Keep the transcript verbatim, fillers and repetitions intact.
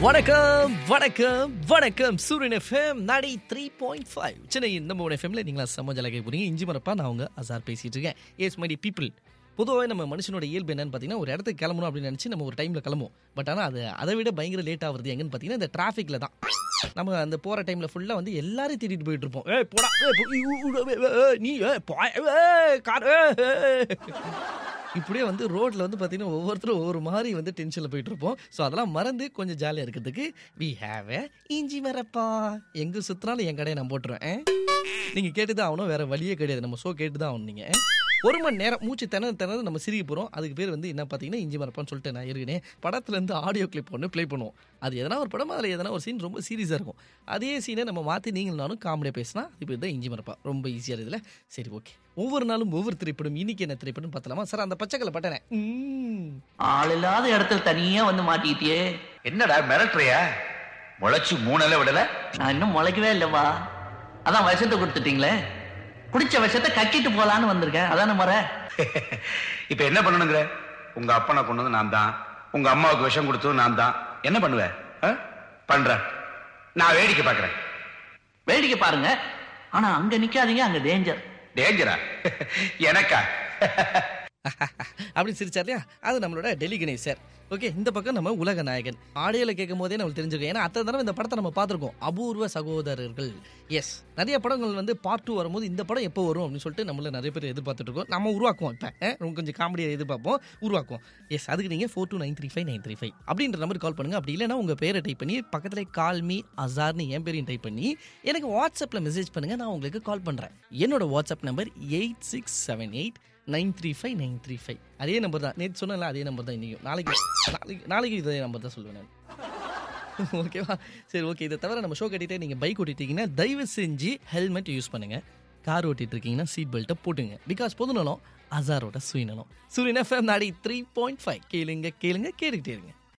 வணக்கம் வணக்கம் வணக்கம் சூரியன் எஃப்எம் நாடி த்ரீ பாயிண்ட் ஃபைவ் சென்னையின் நம்ம எஃப்எம்ல நீங்களா சமஜால கேட்க போறீங்க. இஞ்சி மரப்பா நான் உங்க அசார் பேசிட்டு இருக்கேன். எஸ் மை டி பீப்புள், பொதுவாக நம்ம மனுஷனோட இயல்பு என்னன்னு பார்த்தீங்கன்னா, ஒரு இடத்துக்கு கிளம்பணும் அப்படின்னு நினச்சி நம்ம ஒரு டைமில் கிளம்புவோம். பட் ஆனால் அது அதை விட பயங்கர லேட் ஆகுறது எங்கன்னு பார்த்தீங்கன்னா, இந்த டிராஃபிக்கில் தான். நம்ம அந்த போகிற டைமில் ஃபுல்லாக வந்து எல்லாரையும் திட்டிட்டு போயிட்டு இருப்போம். ஏ போடா, நீ கார் இப்படியே வந்து ரோட்டில் வந்து பார்த்தீங்கன்னா ஒவ்வொருத்தரும் ஒவ்வொரு மாதிரி வந்து டென்ஷனில் போயிட்டு இருப்போம். ஸோ அதெல்லாம் மறந்து கொஞ்சம் ஜாலியாக இருக்கிறதுக்கு வி ஹேவ் எ இஞ்சி மரப்பா. எங்கே சுற்றினாலும் என் கடையை நான் போட்டுருவேன். நீங்கள் கேட்டு தான் ஆகணும், வேறு வழியே கிடையாது. நம்ம ஷோ கேட்டு தான் ஆகணும். நீங்கள் ஒரு மணி நேரம் மூச்சு திணறு திணறு நம்ம சிரிக்க போகிறோம். அதுக்கு பேர் வந்து என்ன பார்த்தீங்கன்னா இஞ்சி மரப்பான்னு சொல்லிட்டு நான் இருக்கேன். படத்துலேருந்து ஆடியோ கிளிப் ஒன்று ப்ளே பண்ணுவோம். அது எதனா ஒரு படம், அதில் எதனா ஒரு சீன் ரொம்ப சீரியஸாக இருக்கும். அதே சீனை நம்ம மாற்றி நீங்கள் நானும் காமெடியாக பேசினா இப்போ இதுதான் இஞ்சி மரப்பா. ரொம்ப ஈஸியாக இருக்குதுல. சரி, ஓகே. ஒவ்வொரு நாளும் ஒவ்வொரு திரைப்படம். இன்னைக்கு என்ன திரைப்படம் பார்த்தலாமா சார்? அந்த பச்சைக்கலை பட்டனே ஆள் இல்லாத இடத்துல தனியா வந்து மாட்டிக்கிட்டே. என்னடா மிரட்டுறியா? முளைச்சு மூணல விடல. நான் இன்னும் முளைக்கவே இல்லவா? அதான் விஷத்தை கொடுத்துட்டீங்களே. குடிச்ச விஷத்தை கக்கிட்டு போலான்னு வந்திருக்கேன். அதான முறை. இப்ப என்ன பண்ணணுங்கிற? உங்க அப்பனை கொண்டது நான் தான், உங்க அம்மாவுக்கு விஷம் கொடுத்தது நான் தான். என்ன பண்ணுவேன்? பண்ற. நான் வேடிக்கை பாக்குறேன். வேடிக்கை பாருங்க, ஆனா அங்க நிக்காதீங்க, அங்க டேஞ்சர். டேஞ்சரா? எனக்கா? அப்படி சிரிச்சார் இல்லையா? அது நம்மளோட டெல்லி கணேஷ் சார். ஓகே, இந்த பக்கம் நம்ம உலக நாயகன். ஆடியோவில் கேட்கும் போதே நம்மளுக்கு தெரிஞ்சிருக்கோம். ஏன்னா அத்தனை தடவை இந்த படத்தை நம்ம பார்த்துருக்கோம். அபூர்வ சகோதரர்கள். எஸ், நிறைய படங்கள் வந்து பார்ட் டூ வரும்போது இந்த படம் எப்போ வரும் அப்படின்னு சொல்லிட்டு நம்மள நிறைய பேர் எதிர்பார்த்துட்டு இருக்கோம். நம்ம உருவாக்குவோம். இப்போ கொஞ்சம் காமெடியாக எதிர்பார்ப்போம், உருவாக்குவோம். எஸ், அதுக்கு நீங்கள் four two nine three five nine three five அப்படின்ற நம்பர் கால் பண்ணுங்கள். அப்படி இல்லைன்னா உங்கள் பேரை டைப் பண்ணி பக்கத்தில் கால் மீ அசார்னு என் பேரையும் டைப் பண்ணி எனக்கு வாட்ஸ்அப்பில் மெசேஜ் பண்ணுங்கள். நான் உங்களுக்கு கால் பண்ணுறேன். என்னோட WhatsApp number eight six seven eight nine three five nine three five. அதே நம்பர் தான். நேற்று சொன்னல அதே நம்பர் தான் இன்றைக்கும். நாளைக்கு நாளைக்கு நாளைக்கு இதே நம்பர் தான் சொல்லுவேன் நான். ஓகேவா? சரி, ஓகே. இதை தவிர நம்ம ஷோ கட்டிகிட்டே நீங்கள் பைக் ஓட்டிட்டீங்கன்னா தயவு செஞ்சு ஹெல்மெட் யூஸ் பண்ணுங்கள். கார் ஓட்டிகிட்டு இருக்கீங்கன்னா சீட் பெல்ட்டை போட்டுங்க. பிகாஸ் பொதுநலம் அசாரோட சுயநலம். சூரியன் எஃப்எம் நாடி த்ரீ பாயிண்ட் ஃபைவ் கேளுங்க கேளுங்க கேட்டுக்கிட்டே இருங்க.